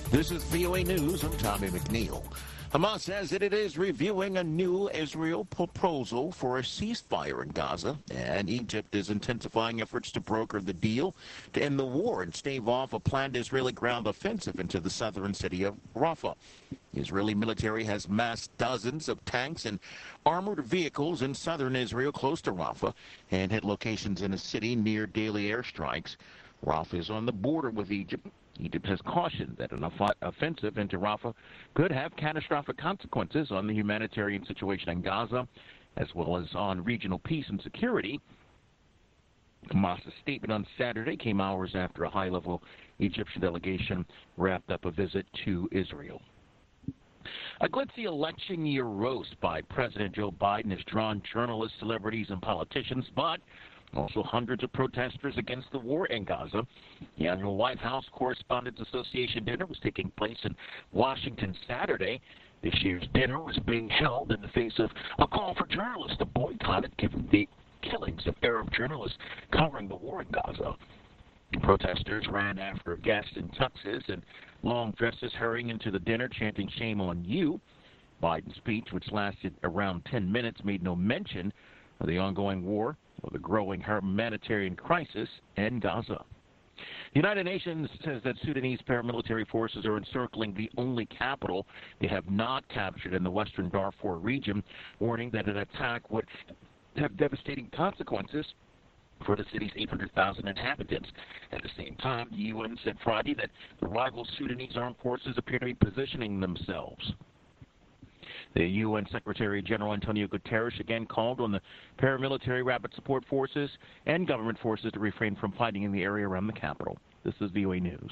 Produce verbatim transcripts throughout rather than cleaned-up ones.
This is V O A News. I'm Tommy McNeil. Hamas says that it is reviewing a new Israel proposal for a ceasefire in Gaza, and Egypt is intensifying efforts to broker the deal to end the war and stave off a planned Israeli ground offensive into the southern city of Rafah. The Israeli military has massed dozens of tanks and armored vehicles in southern Israel close to Rafah and hit locations in the city near daily airstrikes. Rafah is on the border with Egypt. Egypt has cautioned that an offensive into Rafah could have catastrophic consequences on the humanitarian situation in Gaza, as well as on regional peace and security. Hamas's statement on Saturday came hours after a high-level Egyptian delegation wrapped up a visit to Israel. A glitzy election year roast by President Joe Biden has drawn journalists, celebrities, and politicians, but also hundreds of protesters against the war in Gaza. The annual White House Correspondents Association dinner was taking place in Washington Saturday. This year's dinner was being held in the face of a call for journalists to boycott it, given the killings of Arab journalists covering the war in Gaza. Protesters ran after guests in tuxes and long dresses, hurrying into the dinner, chanting "Shame on you." Biden's speech, which lasted around ten minutes, made no mention of the ongoing war or the growing humanitarian crisis in Gaza. The United Nations says that Sudanese paramilitary forces are encircling the only capital they have not captured in the western Darfur region, warning that an attack would have devastating consequences for the city's eight hundred thousand inhabitants. At the same time, the U N said Friday that the rival Sudanese armed forces appear to be positioning themselves. The U N Secretary General Antonio Guterres again called on the paramilitary rapid support forces and government forces to refrain from fighting in the area around the capital. This is V O A News.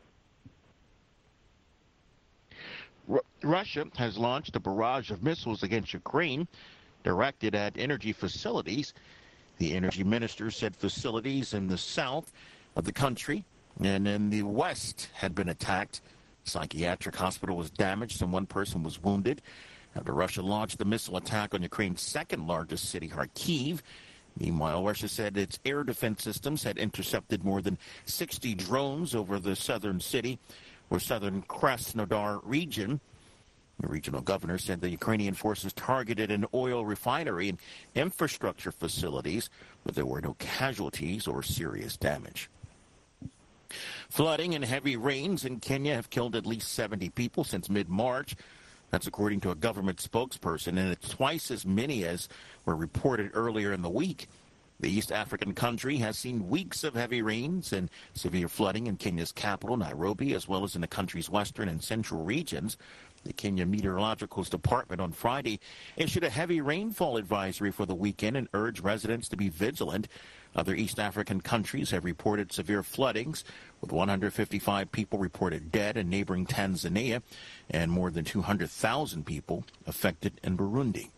R- Russia has launched a barrage of missiles against Ukraine directed at energy facilities. The energy minister said facilities in the south of the country and in the west had been attacked. A psychiatric hospital was damaged and one person was wounded after Russia launched the missile attack on Ukraine's second largest city, Kharkiv. Meanwhile, Russia said its air defense systems had intercepted more than sixty drones over the southern city or southern Krasnodar region. The regional governor said the Ukrainian forces targeted an oil refinery and infrastructure facilities, but there were no casualties or serious damage. Flooding and heavy rains in Kenya have killed at least seventy people since mid-March. That's according to a government spokesperson, and it's twice as many as were reported earlier in the week. The East African country has seen weeks of heavy rains and severe flooding in Kenya's capital, Nairobi, as well as in the country's western and central regions. The Kenya Meteorological Department on Friday issued a heavy rainfall advisory for the weekend and urged residents to be vigilant. Other East African countries have reported severe floodings, with one hundred fifty-five people reported dead in neighboring Tanzania and more than two hundred thousand people affected in Burundi.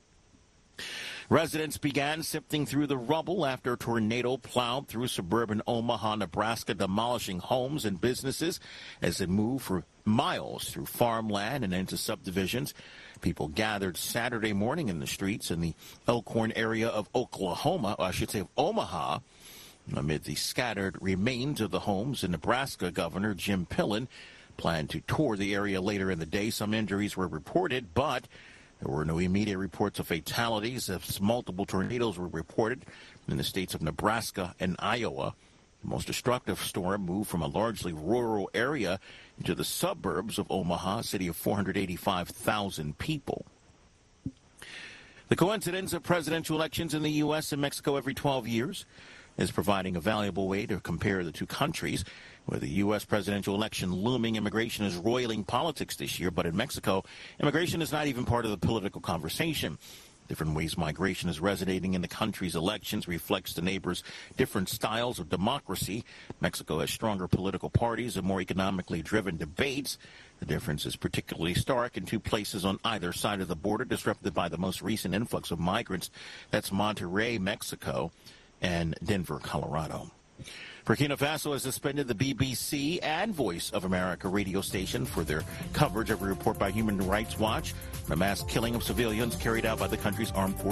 Residents began sifting through the rubble after a tornado plowed through suburban Omaha, Nebraska, demolishing homes and businesses as it moved for miles through farmland and into subdivisions. People gathered Saturday morning in the streets in the Elkhorn area of Oklahoma, or I should say of Omaha, amid the scattered remains of the homes. And Nebraska Governor Jim Pillen planned to tour the area later in the day. Some injuries were reported, but there were no immediate reports of fatalities as multiple tornadoes were reported in the states of Nebraska and Iowa. The most destructive storm moved from a largely rural area into the suburbs of Omaha, a city of four hundred eighty-five thousand people. The coincidence of presidential elections in the U S and Mexico every twelve years is providing a valuable way to compare the two countries. With the U S presidential election looming, immigration is roiling politics this year, but in Mexico, immigration is not even part of the political conversation. Different ways migration is resonating in the country's elections reflects the neighbors' different styles of democracy. Mexico has stronger political parties and more economically driven debates. The difference is particularly stark in two places on either side of the border disrupted by the most recent influx of migrants. That's Monterrey, Mexico, and Denver, Colorado. Burkina Faso has suspended the B B C and Voice of America radio station for their coverage of a report by Human Rights Watch on a mass killing of civilians carried out by the country's armed forces.